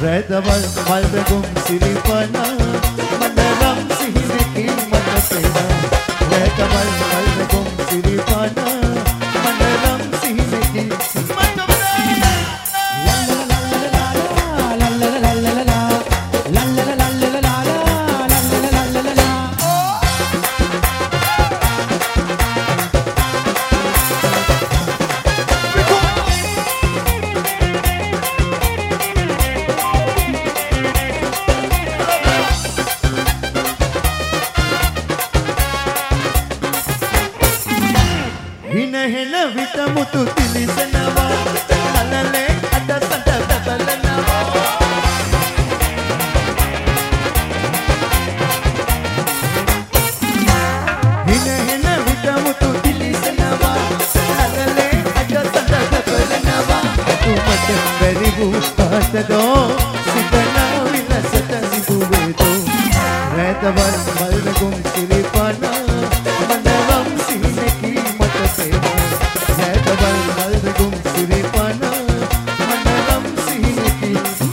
රැදවල් මල්බගුම් සිරිපන මනරම් සිහිනකින් මට පෙන රැදවල් මල්බගුම් සිරිපන මනරම් සිහිනකින් හිනහෙන විට මුතු තිලිසනවා අලලේ අද සඳ බබලනවා හිනහෙන විට මුතු තිලිසනවා අලලේ අද සඳ බබලනවා තුමට බැරි වූ පාටදෝ සිතනා විලසට සිදුවේදෝ රැදවල් මල්ගුම් සිරිපන මනරම් සිහිනකි රැදවල් මල්ගුම් සිරිපන මනරම් සිහිනකි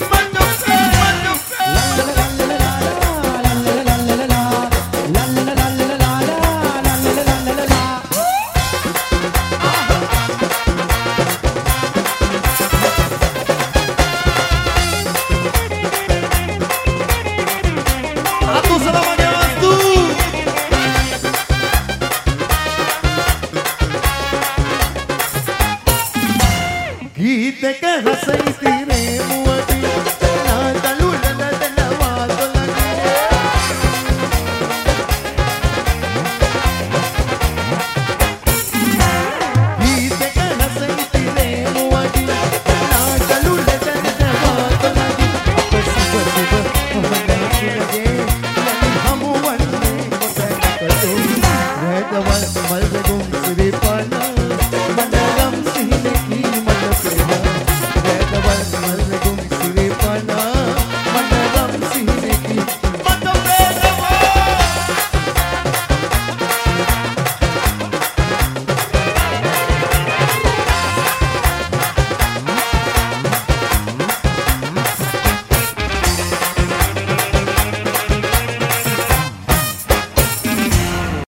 ගීතක රස ඉතිරේ මුවති නාදලු ලදනවා තොලගේ ගීතක රස ඉතිරේ මුවති නාදලු ලදනවා තොලගේ අප සුබ සුබ මහනා සුලගේ යලි හමුවන්නේ කොටකටෝ රැදවල් මල්බගුම් සිරිපන